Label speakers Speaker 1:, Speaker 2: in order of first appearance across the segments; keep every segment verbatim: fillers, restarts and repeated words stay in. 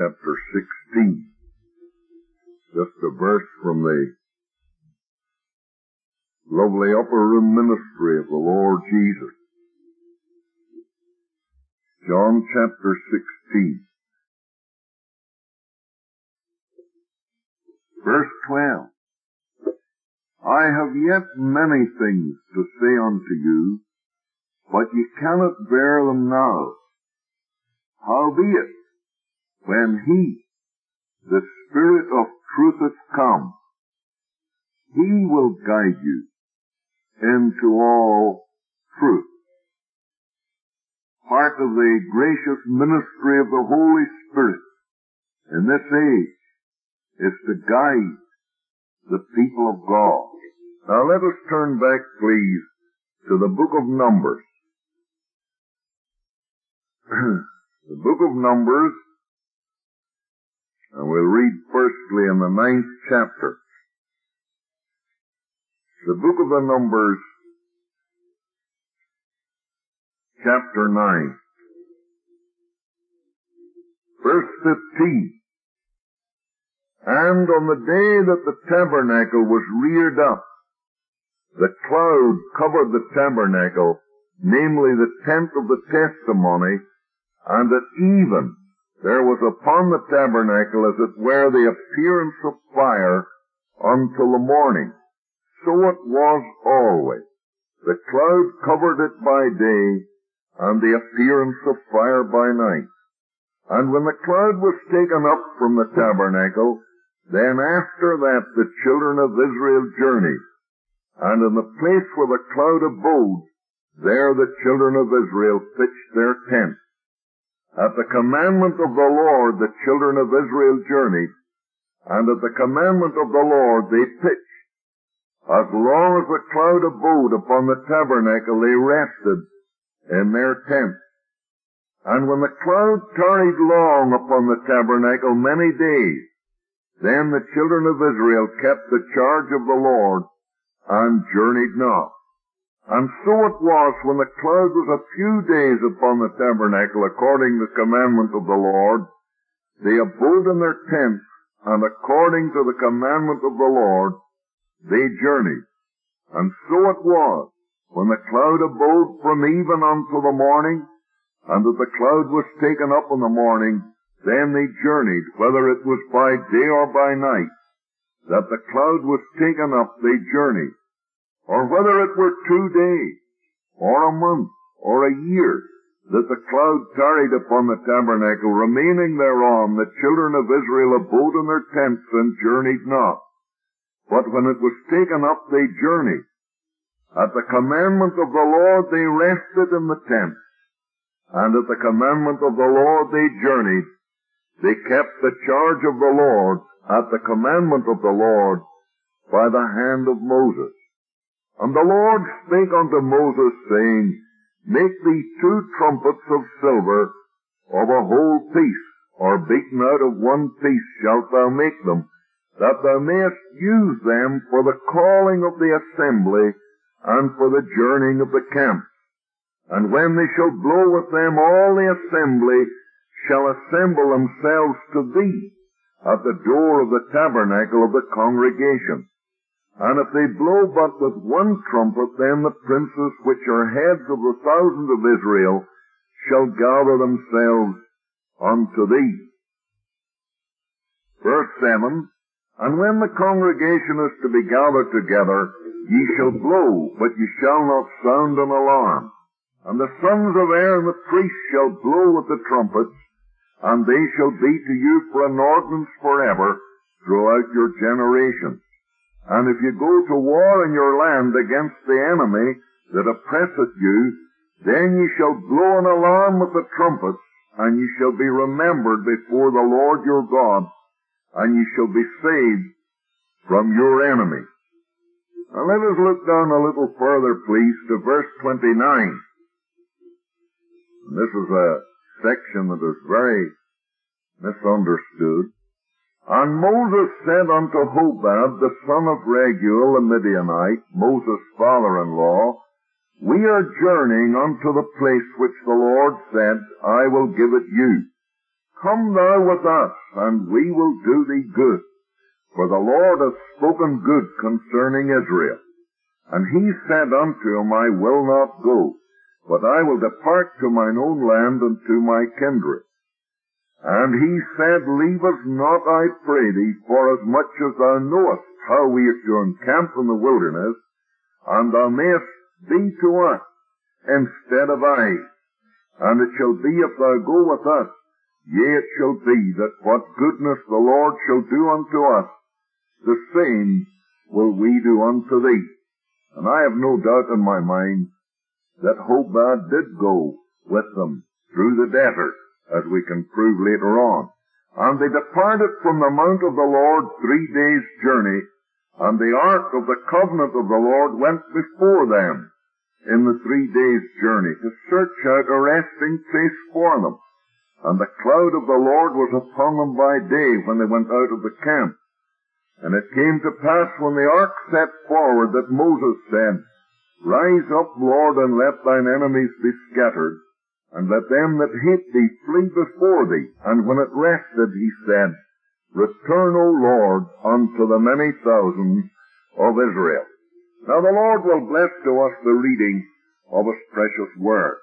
Speaker 1: chapter sixteen. Just a verse from the lovely upper room ministry of the Lord Jesus. John chapter sixteen. Verse twelve. I have yet many things to say unto you, but ye cannot bear them now. Howbeit, when He, the Spirit of truth, is come, He will guide you into all truth. Part of the gracious ministry of the Holy Spirit in this age is to guide the people of God. Now let us turn back, please, to the book of Numbers. The book of Numbers, and we'll read firstly in the ninth chapter. The book of the Numbers, chapter nine, verse fifteen. And on the day that the tabernacle was reared up, the cloud covered the tabernacle, namely the tent of the testimony, and at even there was upon the tabernacle as it were the appearance of fire until the morning. So it was always. The cloud covered it by day, and the appearance of fire by night. And when the cloud was taken up from the tabernacle, then after that the children of Israel journeyed, and in the place where the cloud abode, there the children of Israel pitched their tents. At the commandment of the Lord the children of Israel journeyed, and at the commandment of the Lord they pitched. As long as the cloud abode upon the tabernacle, they rested in their tents. And when the cloud tarried long upon the tabernacle many days, then the children of Israel kept the charge of the Lord, and journeyed not. And so it was, when the cloud was a few days upon the tabernacle, according to the commandment of the Lord, they abode in their tents, and according to the commandment of the Lord, they journeyed. And so it was, when the cloud abode from even until the morning, and that the cloud was taken up in the morning, then they journeyed, whether it was by day or by night, that the cloud was taken up, they journeyed. Or whether it were two days, or a month, or a year, that the cloud tarried upon the tabernacle, remaining thereon, the children of Israel abode in their tents and journeyed not. But when it was taken up, they journeyed. At the commandment of the Lord they rested in the tents, and at the commandment of the Lord they journeyed. They kept the charge of the Lord at the commandment of the Lord by the hand of Moses. And the Lord spake unto Moses, saying, Make thee two trumpets of silver, of a whole piece, or beaten out of one piece shalt thou make them, that thou mayest use them for the calling of the assembly, and for the journeying of the camp. And when they shall blow with them, all the assembly shall assemble themselves to thee at the door of the tabernacle of the congregation. And if they blow but with one trumpet, then the princes which are heads of the thousands of Israel shall gather themselves unto thee. Verse seven, And when the congregation is to be gathered together, ye shall blow, but ye shall not sound an alarm. And the sons of Aaron the priest shall blow with the trumpets, and they shall be to you for an ordinance forever throughout your generations. And if you go to war in your land against the enemy that oppresseth you, then ye shall blow an alarm with the trumpets, and ye shall be remembered before the Lord your God, and ye shall be saved from your enemies. Now let us look down a little further, please, to verse twenty-nine. And this is a section that is very misunderstood. And Moses said unto Hobab, the son of Raguel, the Midianite, Moses' father-in-law, We are journeying unto the place which the Lord said, I will give it you. Come thou with us, and we will do thee good. For the Lord hath spoken good concerning Israel. And he said unto him, I will not go, but I will depart to mine own land and to my kindred. And he said, Leave us not, I pray thee, forasmuch as thou knowest how we are to encamp in the wilderness, and thou mayest be to us instead of I. And it shall be, if thou go with us, yea, it shall be, that what goodness the Lord shall do unto us, the same will we do unto thee. And I have no doubt in my mind that Hobab did go with them through the desert, as we can prove later on. And they departed from the mount of the Lord three days' journey, and the ark of the covenant of the Lord went before them in the three days' journey to search out a resting place for them. And the cloud of the Lord was upon them by day when they went out of the camp. And it came to pass when the ark set forward that Moses said, Rise up, Lord, and let thine enemies be scattered, and let them that hate thee flee before thee. And when it rested, he said, Return, O Lord, unto the many thousands of Israel. Now the Lord will bless to us the reading of his precious word.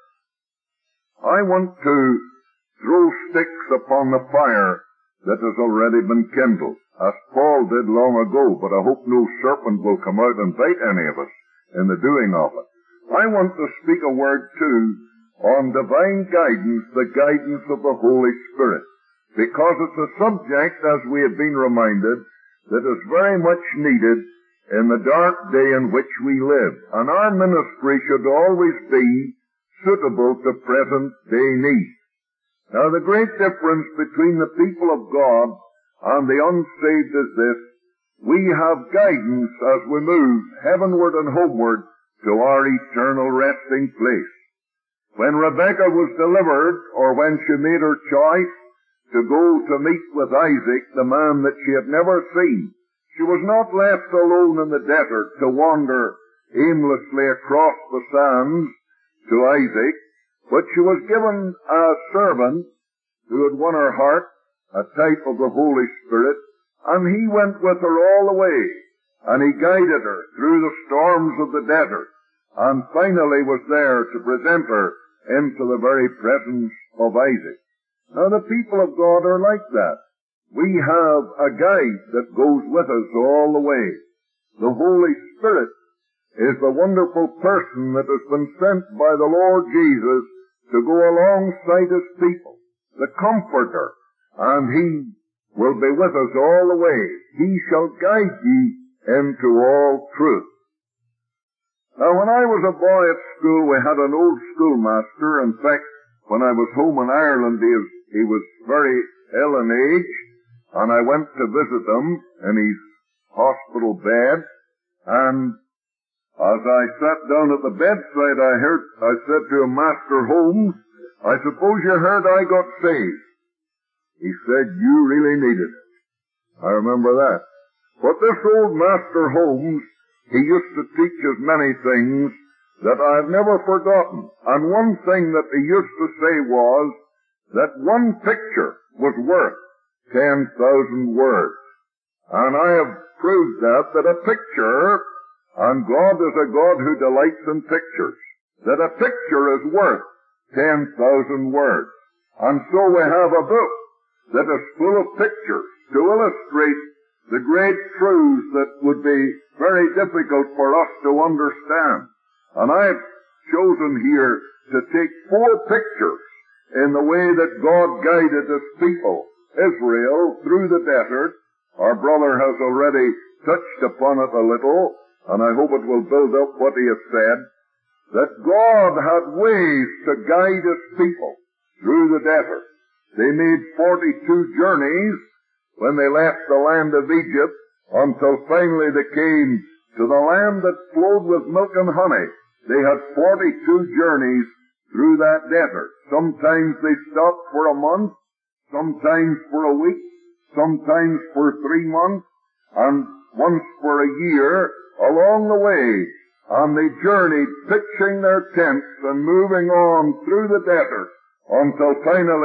Speaker 1: I want to throw sticks upon the fire that has already been kindled, as Paul did long ago, but I hope no serpent will come out and bite any of us in the doing of it. I want to speak a word, too, on divine guidance, the guidance of the Holy Spirit, because it's a subject, as we have been reminded, that is very much needed in the dark day in which we live. And our ministry should always be suitable to present day need. Now, the great difference between the people of God and the unsaved is this: we have guidance as we move heavenward and homeward to our eternal resting place. When Rebekah was delivered, or when she made her choice to go to meet with Isaac, the man that she had never seen, she was not left alone in the desert to wander aimlessly across the sands to Isaac, but she was given a servant who had won her heart, a type of the Holy Spirit, and he went with her all the way, and he guided her through the storms of the desert, and finally was there to present her into the very presence of Isaac. Now the people of God are like that. We have a guide that goes with us all the way. The Holy Spirit is the wonderful person that has been sent by the Lord Jesus to go alongside his people, the Comforter, and he will be with us all the way. He shall guide ye into all truth. Now, when I was a boy at school, we had an old schoolmaster. In fact, when I was home in Ireland, he was, he was very ill in age, and I went to visit him in his hospital bed, and as I sat down at the bedside, I heard, I said to him, Master Holmes, I suppose you heard I got saved. He said, you really needed it. I remember that. But this old Master Holmes, he used to teach us many things that I've never forgotten. And one thing that he used to say was that one picture was worth ten thousand words. And I have proved that, that a picture, and God is a God who delights in pictures, that a picture is worth ten thousand words. And so we have a book that is full of pictures to illustrate the great truths that would be very difficult for us to understand. And I've chosen here to take four pictures in the way that God guided his people, Israel, through the desert. Our brother has already touched upon it a little, and I hope it will build up what he has said, that God had ways to guide his people through the desert. They made forty-two journeys when they left the land of Egypt, until finally they came to the land that flowed with milk and honey. They had forty-two journeys through that desert. Sometimes they stopped for a month, sometimes for a week, sometimes for three months, and once for a year along the way. And they journeyed, pitching their tents and moving on through the desert until finally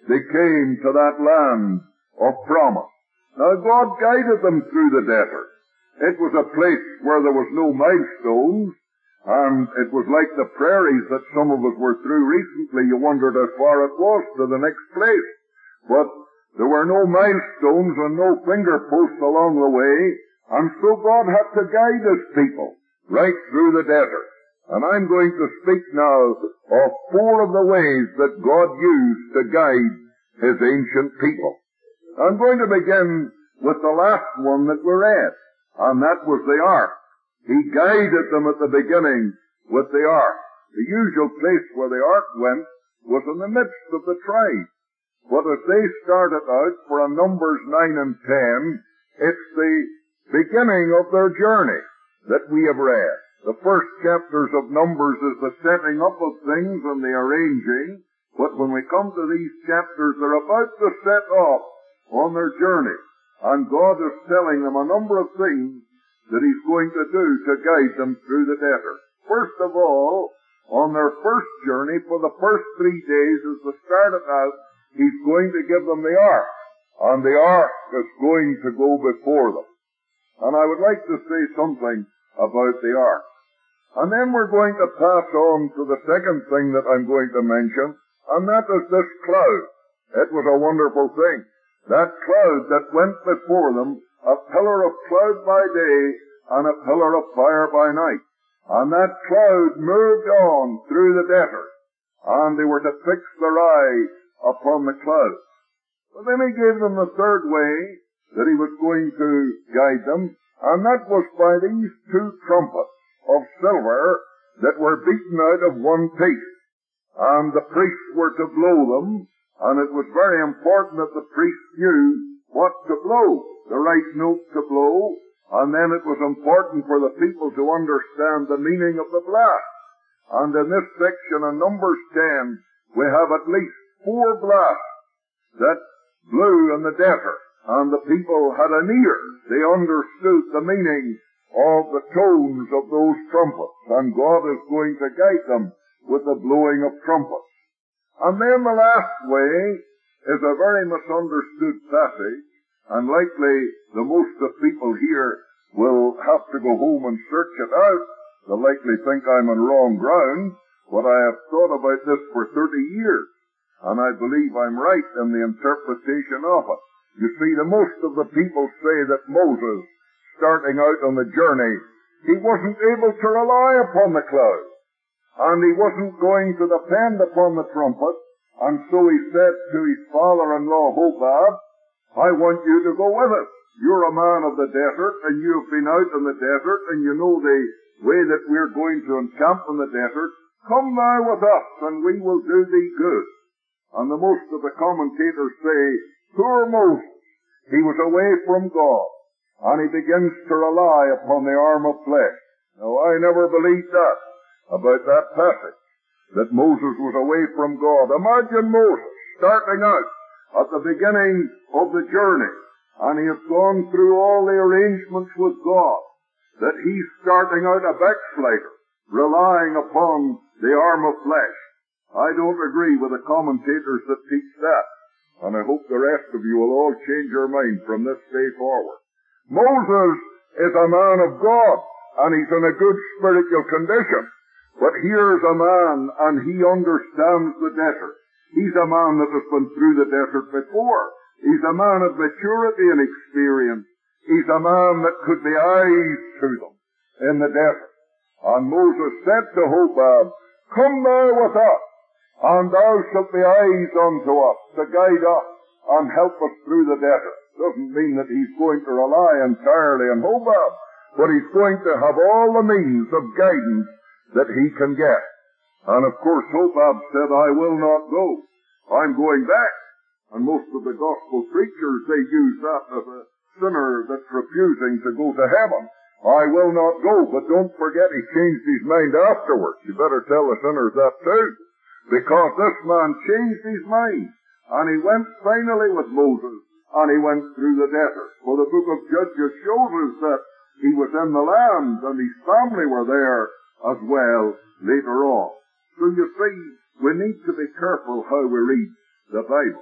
Speaker 1: they came to that land of promise. Now God guided them through the desert. It was a place where there was no milestones, and it was like the prairies that some of us were through recently. You wondered how far it was to the next place. But there were no milestones and no finger posts along the way, and so God had to guide His people right through the desert. And I'm going to speak now of four of the ways that God used to guide His ancient people. I'm going to begin with the last one that we read, and that was the ark. He guided them at the beginning with the ark. The usual place where the ark went was in the midst of the tribes. But as they started out for a Numbers nine and ten, it's the beginning of their journey that we have read. The first chapters of Numbers is the setting up of things and the arranging, but when we come to these chapters, they're about to set off on their journey. And God is telling them a number of things that He's going to do to guide them through the desert. First of all, on their first journey, for the first three days as they started out, He's going to give them the ark. And the ark is going to go before them. And I would like to say something about the ark. And then we're going to pass on to the second thing that I'm going to mention, and that is this cloud. It was a wonderful thing. That cloud that went before them, a pillar of cloud by day and a pillar of fire by night. And that cloud moved on through the desert, and they were to fix their eye upon the cloud. But then He gave them the third way that He was going to guide them, and that was by these two trumpets of silver that were beaten out of one piece. And the priests were to blow them, and it was very important that the priests knew what to blow, the right note to blow, and then it was important for the people to understand the meaning of the blast. And in this section in Numbers ten, we have at least four blasts that blew in the desert, and the people had an ear. They understood the meaning of the tones of those trumpets, and God is going to guide them with the blowing of trumpets. And then the last way is a very misunderstood passage, and likely the most of people here will have to go home and search it out. They'll likely think I'm on wrong ground, but I have thought about this for thirty years, and I believe I'm right in the interpretation of it. You see, the most of the people say that Moses, starting out on the journey, he wasn't able to rely upon the cloud, and he wasn't going to depend upon the trumpet, and so he said to his father-in-law Hobab, I want you to go with us. You're a man of the desert, and you've been out in the desert, and you know the way that we're going to encamp in the desert. Come thou with us, and we will do thee good. And the most of the commentators say, poor Moses, he was away from God, and he begins to rely upon the arm of flesh. Now, I never believed that about that passage, that Moses was away from God. Imagine Moses starting out at the beginning of the journey, and he has gone through all the arrangements with God, that he's starting out a backslider, relying upon the arm of flesh. I don't agree with the commentators that teach that, and I hope the rest of you will all change your mind from this day forward. Moses is a man of God, and he's in a good spiritual condition. But here's a man, and he understands the desert. He's a man that has been through the desert before. He's a man of maturity and experience. He's a man that could be eyes to them in the desert. And Moses said to Hobab, come thou with us, and thou shalt be eyes unto us, to guide us and help us through the desert. Doesn't mean that he's going to rely entirely on Hobab, but he's going to have all the means of guidance that he can get. And of course Hobab said, I will not go. I'm going back. And most of the gospel preachers, they use that as a sinner that's refusing to go to heaven. I will not go, but don't forget he changed his mind afterwards. You better tell the sinners that too. Because this man changed his mind, and he went finally with Moses, and he went through the desert. For the book of Judges shows us that he was in the land, and his family were there as well later on. So you see, we need to be careful how we read the Bible.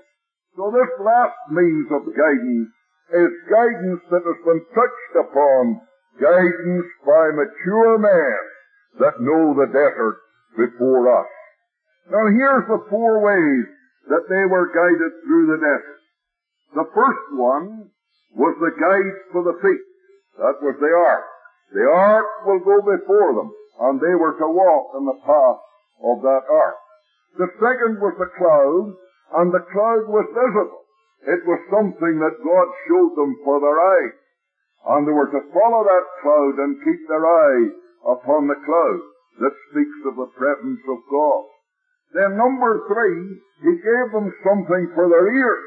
Speaker 1: So this last means of guidance is guidance that has been touched upon, guidance by mature men that know the desert before us. Now here's the four ways that they were guided through the desert. The first one was the guide for the feet. That was the ark. The ark will go before them, and they were to walk in the path of that ark. The second was the cloud, and the cloud was visible. It was something that God showed them for their eyes. And they were to follow that cloud and keep their eye upon the cloud that speaks of the presence of God. Then number three, He gave them something for their ears.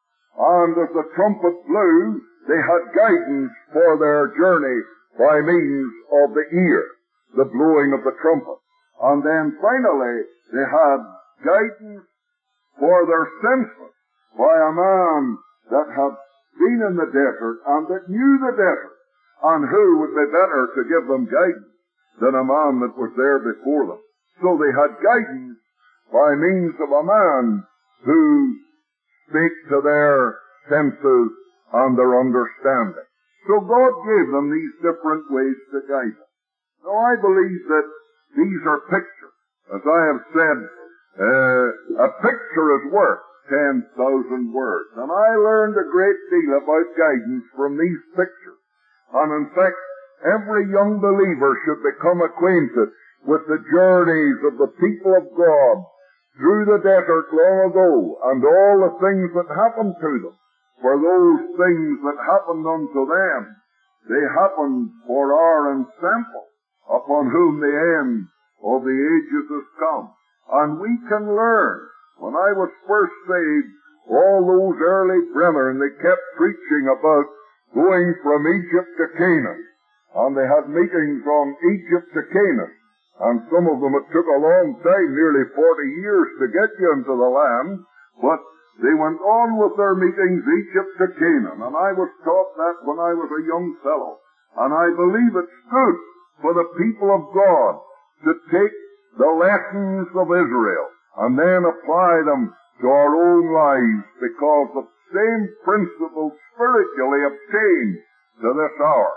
Speaker 1: And as the trumpet blew, they had guidance for their journey by means of the ear, the blowing of the trumpet. And then finally, they had guidance for their senses by a man that had been in the desert and that knew the desert. And who would be better to give them guidance than a man that was there before them? So they had guidance by means of a man who spake to their senses and their understanding. So God gave them these different ways to guide them. Now I believe that these are pictures. As I have said, uh, a picture is worth ten thousand words. And I learned a great deal about guidance from these pictures. And in fact, every young believer should become acquainted with the journeys of the people of God through the desert long ago, and all the things that happened to them. For those things that happened unto them, they happened for our ensample, upon whom the end of the ages has come. And we can learn. When I was first saved, all those early brethren, they kept preaching about going from Egypt to Canaan. And they had meetings on Egypt to Canaan. And some of them, it took a long time, nearly forty years to get you into the land. But they went on with their meetings, Egypt to Canaan. And I was taught that when I was a young fellow. And I believe it's good for the people of God to take the lessons of Israel and then apply them to our own lives, because the same principles spiritually obtain to this hour.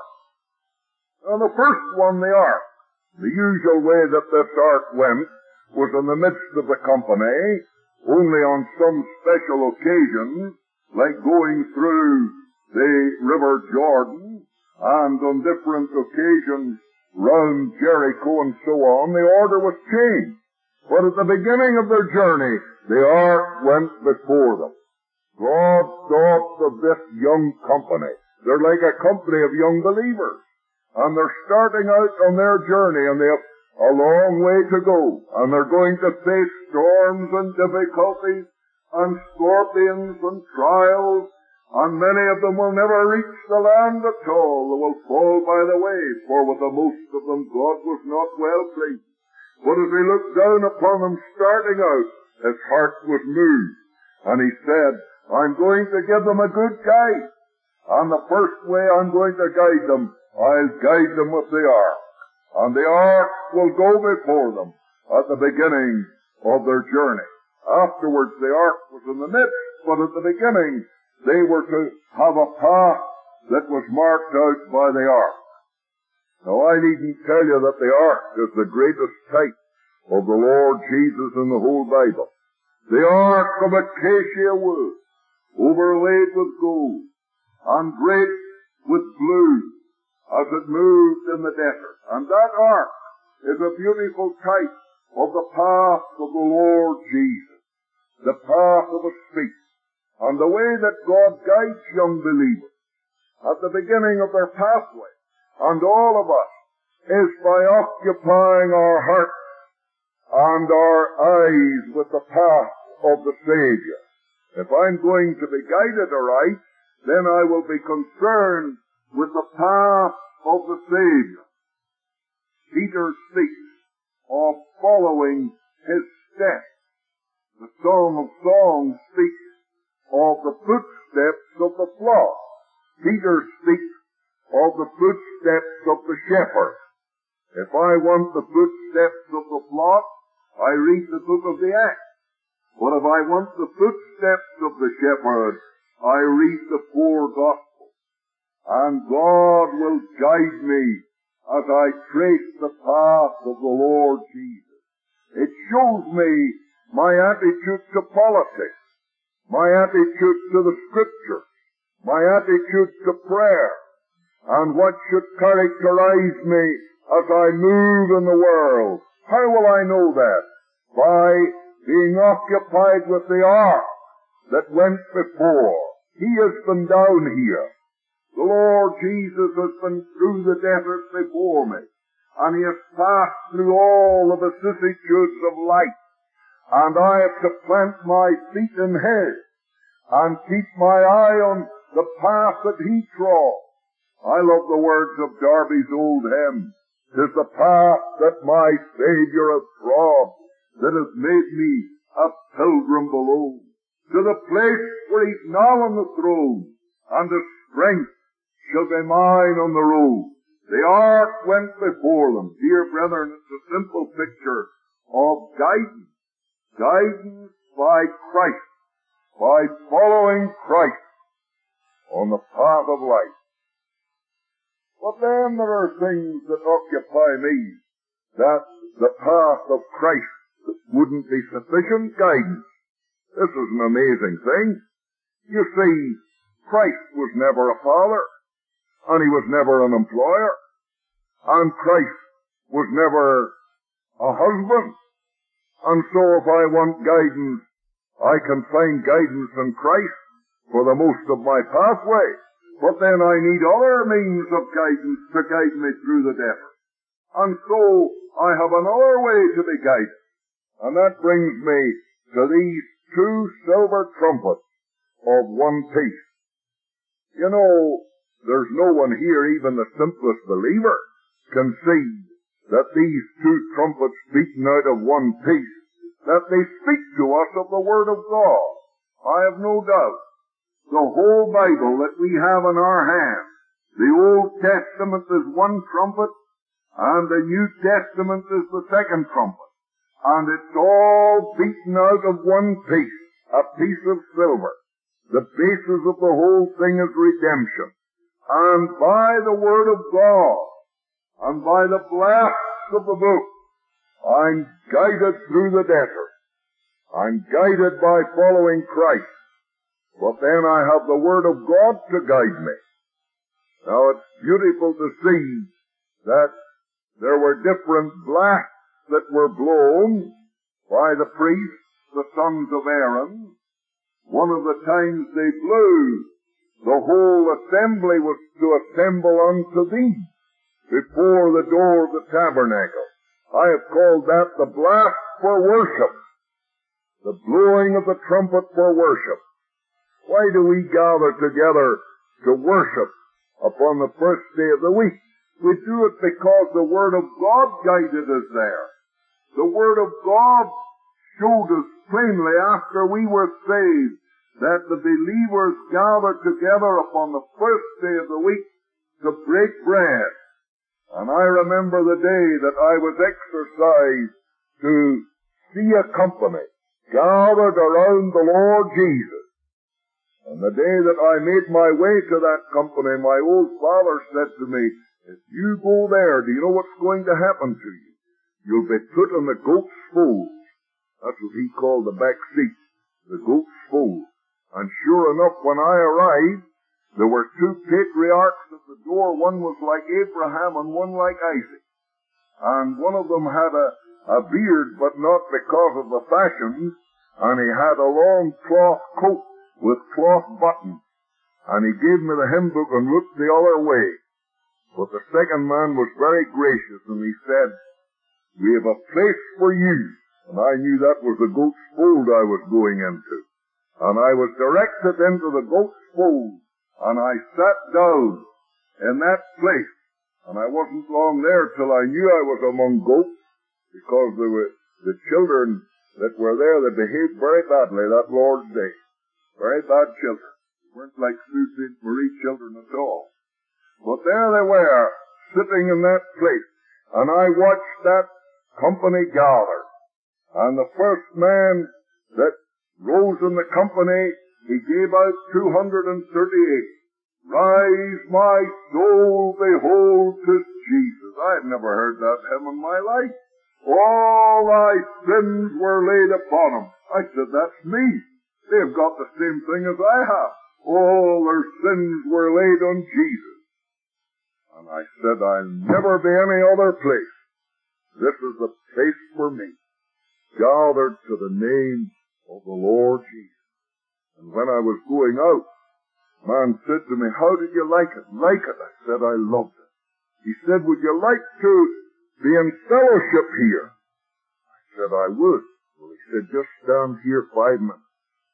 Speaker 1: Now the first one, the ark. The usual way that this ark went was in the midst of the company, only on some special occasions, like going through the river Jordan, and on different occasions round Jericho and so on, the order was changed. But at the beginning of their journey, the ark went before them. God thought of this young company. They're like a company of young believers. And they're starting out on their journey, and they have a long way to go. And they're going to face storms and difficulties and scorpions and trials. And many of them will never reach the land at all. They will fall by the way, for with the most of them God was not well pleased. But as he looked down upon them starting out, his heart was moved. And he said, I'm going to give them a good guide. And the first way I'm going to guide them, I'll guide them with the ark. And the ark will go before them at the beginning of their journey. Afterwards the ark was in the midst, but at the beginning they were to have a path that was marked out by the ark. Now I needn't tell you that the ark is the greatest type of the Lord Jesus in the whole Bible. The ark of acacia wood, overlaid with gold, and draped with blue, as it moved in the desert. And that ark is a beautiful type of the path of the Lord Jesus, the path of His feet, and the way that God guides young believers at the beginning of their pathway, and all of us, is by occupying our hearts and our eyes with the path of the Savior. If I'm going to be guided aright, then I will be concerned with the path of the Savior. Peter speaks of following His steps. The Song of Songs speaks of the footsteps of the flock. Peter speaks of the footsteps of the shepherd. If I want the footsteps of the flock, I read the book of the Acts. But if I want the footsteps of the shepherd, I read the four Gospels, and God will guide me as I trace the path of the Lord Jesus. It shows me my attitude to politics, my attitude to the Scriptures, my attitude to prayer, and what should characterize me as I move in the world. How will I know that? By being occupied with the ark that went before. He has been down here. The Lord Jesus has been through the desert before me, and He has passed through all the vicissitudes of life, and I have to plant my feet in His, and keep my eye on the path that He trod. I love the words of Darby's old hymn. "'Tis the path that my Saviour hath trod, that has made me a pilgrim below, to the place where He's now on the throne, and His strength shall be mine on the road." The ark went before them. Dear brethren, it's a simple picture of guidance. Guidance by Christ, by following Christ on the path of life. But then there are things that occupy me, that the path of Christ wouldn't be sufficient guidance. This is an amazing thing. You see, Christ was never a father, and He was never an employer, and Christ was never a husband. And so if I want guidance, I can find guidance in Christ for the most of my pathway. But then I need other means of guidance to guide me through the desert. And so I have another way to be guided. And that brings me to these two silver trumpets of one piece. You know, there's no one here, even the simplest believer, can see that these two trumpets beaten out of one piece, that they speak to us of the Word of God. I have no doubt. The whole Bible that we have in our hands, the Old Testament is one trumpet, and the New Testament is the second trumpet. And it's all beaten out of one piece, a piece of silver. The basis of the whole thing is redemption. And by the Word of God, and by the blasts of the book, I'm guided through the desert. I'm guided by following Christ. But then I have the Word of God to guide me. Now it's beautiful to see that there were different blasts that were blown by the priests, the sons of Aaron. One of the times they blew, the whole assembly was to assemble unto thee before the door of the tabernacle. I have called that the blast for worship, the blowing of the trumpet for worship. Why do we gather together to worship upon the first day of the week? We do it because the Word of God guided us there. The Word of God showed us plainly after we were saved that the believers gathered together upon the first day of the week to break bread. And I remember the day that I was exercised to see a company gathered around the Lord Jesus. And the day that I made my way to that company, my old father said to me, "If you go there, do you know what's going to happen to you? You'll be put on the goat's fold." That's what he called the back seat, the goat's fold. And sure enough, when I arrived, there were two patriarchs at the door. One was like Abraham and one like Isaac. And one of them had a, a beard, but not because of the fashions, and he had a long cloth coat with cloth buttons. And he gave me the hymn book and looked the other way. But the second man was very gracious, and he said, "We have a place for you." And I knew that was the goat's fold I was going into. And I was directed into the goat's fold, and I sat down in that place. And I wasn't long there till I knew I was among goats, because there were the children that were there that behaved very badly that Lord's Day. Very bad children. They weren't like Sue Saint Marie children at all. But there they were, sitting in that place, and I watched that company gather. And the first man that those in the company, he gave out two hundred thirty-eight. Rise, my soul, behold, 'tis Jesus. I had never heard that hymn in my life. All thy sins were laid upon him. I said, that's me. They've got the same thing as I have. All their sins were laid on Jesus. And I said, I'll never be any other place. This is the place for me, gathered to the name of the Lord Jesus. And when I was going out, man said to me, how did you like it? Like it? I said, I loved it. He said, would you like to be in fellowship here? I said, I would. Well, he said, just stand here five minutes.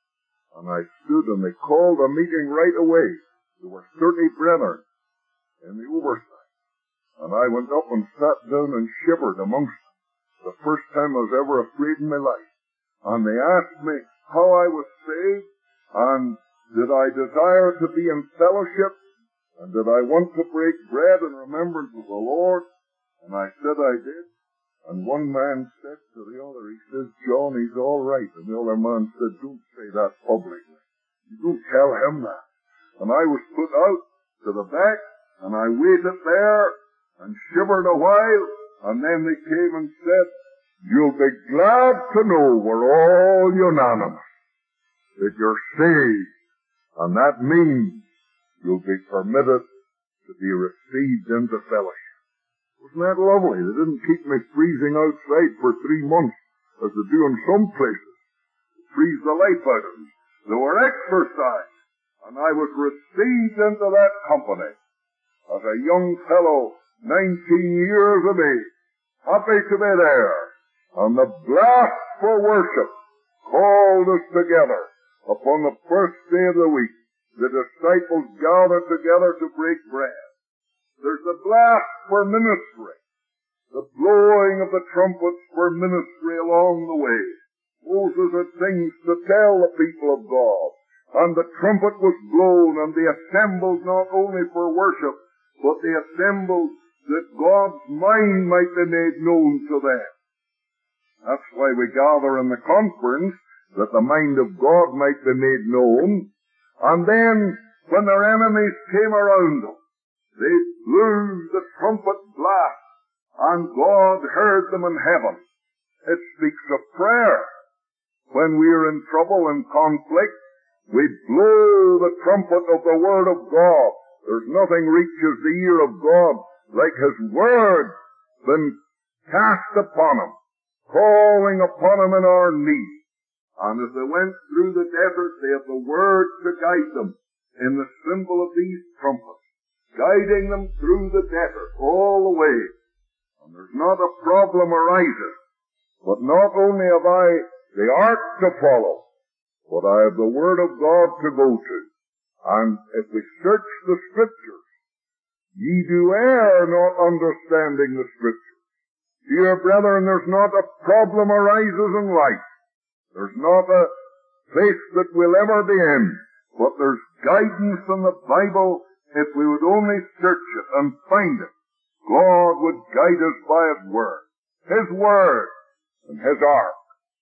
Speaker 1: And I stood, and they called a meeting right away. There were thirty brethren in the oversight. And I went up and sat down and shivered amongst them. The first time I was ever afraid in my life. And they asked me how I was saved, and did I desire to be in fellowship, and did I want to break bread in remembrance of the Lord? And I said I did. And one man said to the other, he says, John, he's all right. And the other man said, don't say that publicly. You don't tell him that. And I was put out to the back, and I waited there and shivered a while, and then they came and said, you'll be glad to know we're all unanimous that you're saved, and that means you'll be permitted to be received into fellowship. Wasn't that lovely? They didn't keep me freezing outside for three months, as they do in some places. They freeze the life out of me. They were exercised, and I was received into that company as a young fellow, nineteen years of age, happy to be there. And the blast for worship called us together upon the first day of the week. The disciples gathered together to break bread. There's the blast for ministry, the blowing of the trumpets for ministry along the way. Moses had things to tell the people of God, and the trumpet was blown, and they assembled not only for worship, but they assembled that God's mind might be made known to them. That's why we gather in the conference, that the mind of God might be made known. And then, when their enemies came around them, they blew the trumpet blast, and God heard them in heaven. It speaks of prayer. When we are in trouble and conflict, we blow the trumpet of the Word of God. There's nothing reaches the ear of God like His Word been cast upon Him, calling upon Him in our need. And as they went through the desert, they had the Word to guide them in the symbol of these trumpets, guiding them through the desert all the way. And there's not a problem arises. But not only have I the ark to follow, but I have the Word of God to go to. And if we search the Scriptures, ye do err not understanding the Scriptures. Dear brethren, there's not a problem arises in life. There's not a place that we'll ever be in, but there's guidance in the Bible. If we would only search it and find it, God would guide us by His Word. His Word and His ark.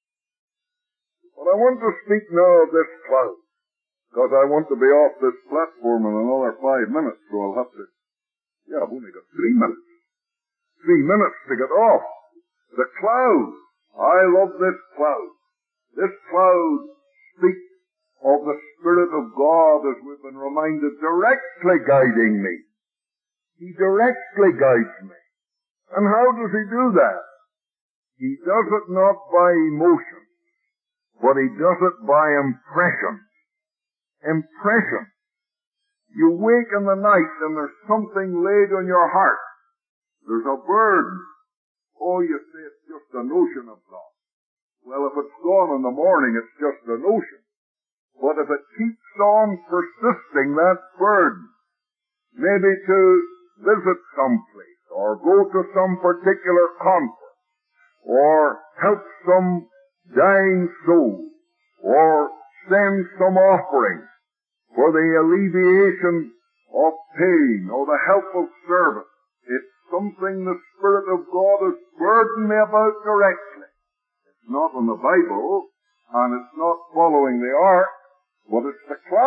Speaker 1: But I want to speak now of this cloud, because I want to be off this platform in another five minutes, so I'll have to, yeah, I've only got three minutes. Three minutes to get off. The cloud. I love this cloud. This cloud speaks of the Spirit of God, as we've been reminded, directly guiding me. He directly guides me. And how does He do that? He does it not by emotion, but He does it by impression. Impression. You wake in the night and there's something laid on your heart. There's a burden. Oh, you say it's just a notion of God. Well, if it's gone in the morning, it's just a notion. But if it keeps on persisting, that burden, maybe to visit someplace, or go to some particular conference, or help some dying soul, or send some offering for the alleviation of pain, or the help of service, it's something the Spirit of God has burdened me about directly. Not in the Bible, and it's not following the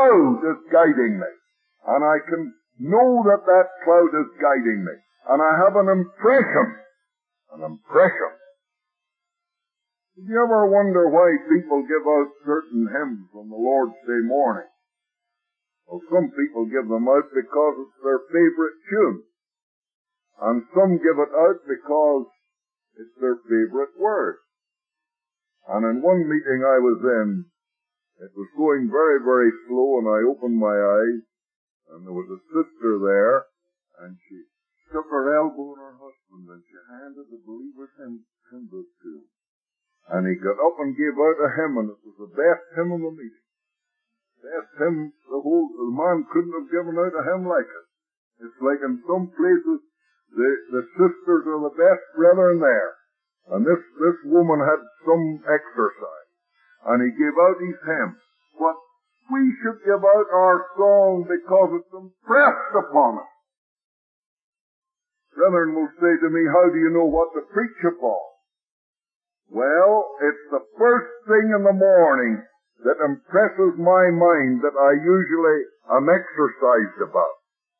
Speaker 1: cloud is guiding me. And I can know that that cloud is guiding me. And I have an impression. An impression. Did you ever wonder why people give out certain hymns on the Lord's Day morning? Well, some people give them out because it's their favorite tune. And some give it out because it's their favorite word. And in one meeting I was in, it was going very, very slow, and I opened my eyes, and there was a sister there, and she took her elbow on her husband, and she handed the believer's hymn, hymn book to him. And he got up and gave out a hymn, and it was the best hymn in the meeting. Best hymn, the whole, the man couldn't have given out a hymn like it. It's like in some places, the, the sisters are the best brethren there. And this, this woman had some exercise. And he gave out his hymn. But we should give out our song because it's impressed upon us. Brethren will say to me, how do you know what to preach upon? Well, it's the first thing in the morning that impresses my mind that I usually am exercised about.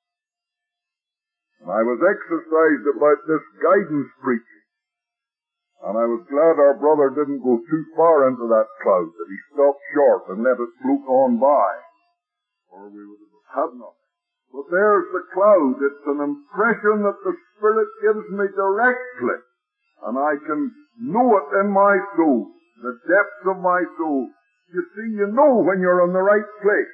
Speaker 1: And I was exercised about this guidance preaching. And I was glad our brother didn't go too far into that cloud, that he stopped short and let it float on by, or we would have had nothing. But there's the cloud. It's an impression that the Spirit gives me directly, and I can know it in my soul, the depths of my soul. You see, you know when you're in the right place.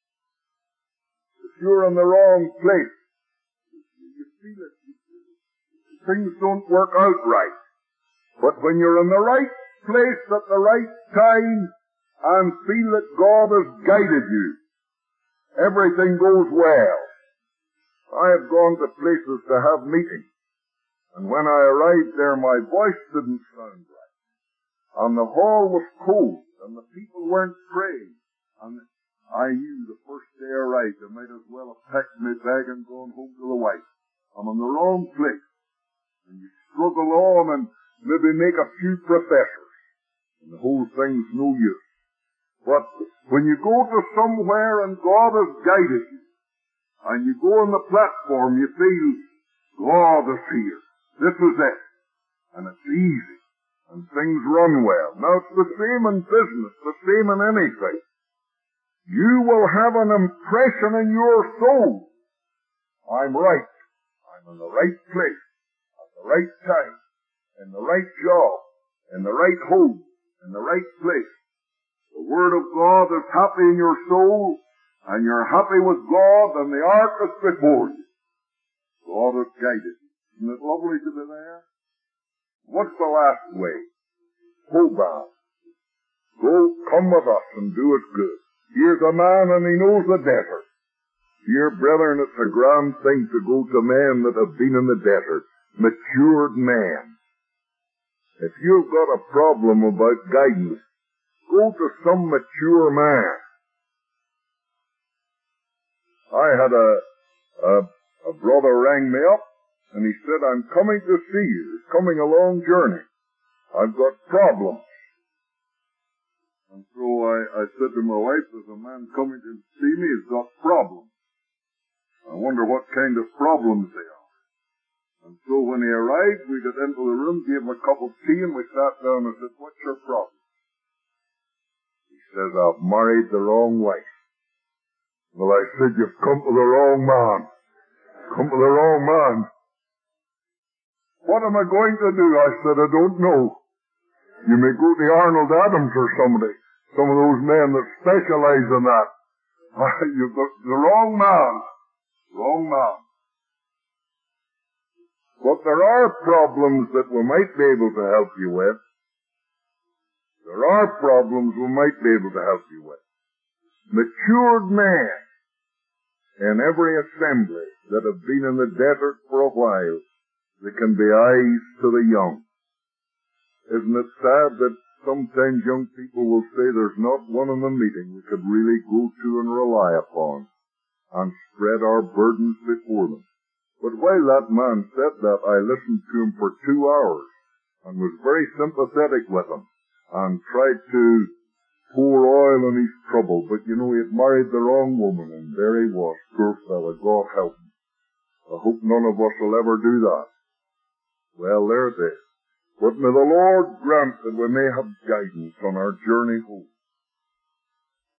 Speaker 1: If you're in the wrong place, you feel it. Things don't work out right. But when you're in the right place at the right time and feel that God has guided you, everything goes well. I have gone to places to have meetings, and when I arrived there, my voice didn't sound right. And the hall was cold, and the people weren't praying. And I knew the first day I arrived, I might as well have packed my bag and gone home to the wife. I'm in the wrong place. And you struggle on and maybe make a few professors, and the whole thing's no use. But when you go to somewhere and God has guided you, and you go on the platform, you feel, God is here. This is it. And it's easy. And things run well. Now it's the same in business, the same in anything. You will have an impression in your soul. I'm right. I'm in the right place, at the right time, in the right job, in the right home, in the right place. The Word of God is happy in your soul, and you're happy with God, and the ark is before you. God has guided you. Isn't it lovely to be there? What's the last way? Hobart. Go, come with us and do us good. Here's a man and he knows the desert. Dear brethren, it's a grand thing to go to men that have been in the desert. Matured men. If you've got a problem about guidance, go to some mature man. I had a, a, a brother rang me up, and he said, I'm coming to see you. It's coming a long journey. I've got problems. And so I, I said to my wife, there's a man coming to see me, he's got problems. I wonder what kind of problems they are. And so when he arrived, we got into the room, gave him a cup of tea, and we sat down and said, what's your problem? He says, I've married the wrong wife. Well, I said, you've come to the wrong man. Come to the wrong man. What am I going to do? I said, I don't know. You may go to Arnold Adams or somebody, some of those men that specialize in that. You've got the wrong man. Wrong man. But there are problems that we might be able to help you with. There are problems we might be able to help you with. Matured men in every assembly that have been in the desert for a while, they can be eyes to the young. Isn't it sad that sometimes young people will say there's not one in the meeting we could really go to and rely upon and spread our burdens before them? But while that man said that, I listened to him for two hours and was very sympathetic with him and tried to pour oil on his trouble, but you know, he had married the wrong woman, and there he was, poor fella, God help him. I hope none of us will ever do that. Well, there it is. But may the Lord grant that we may have guidance on our journey home.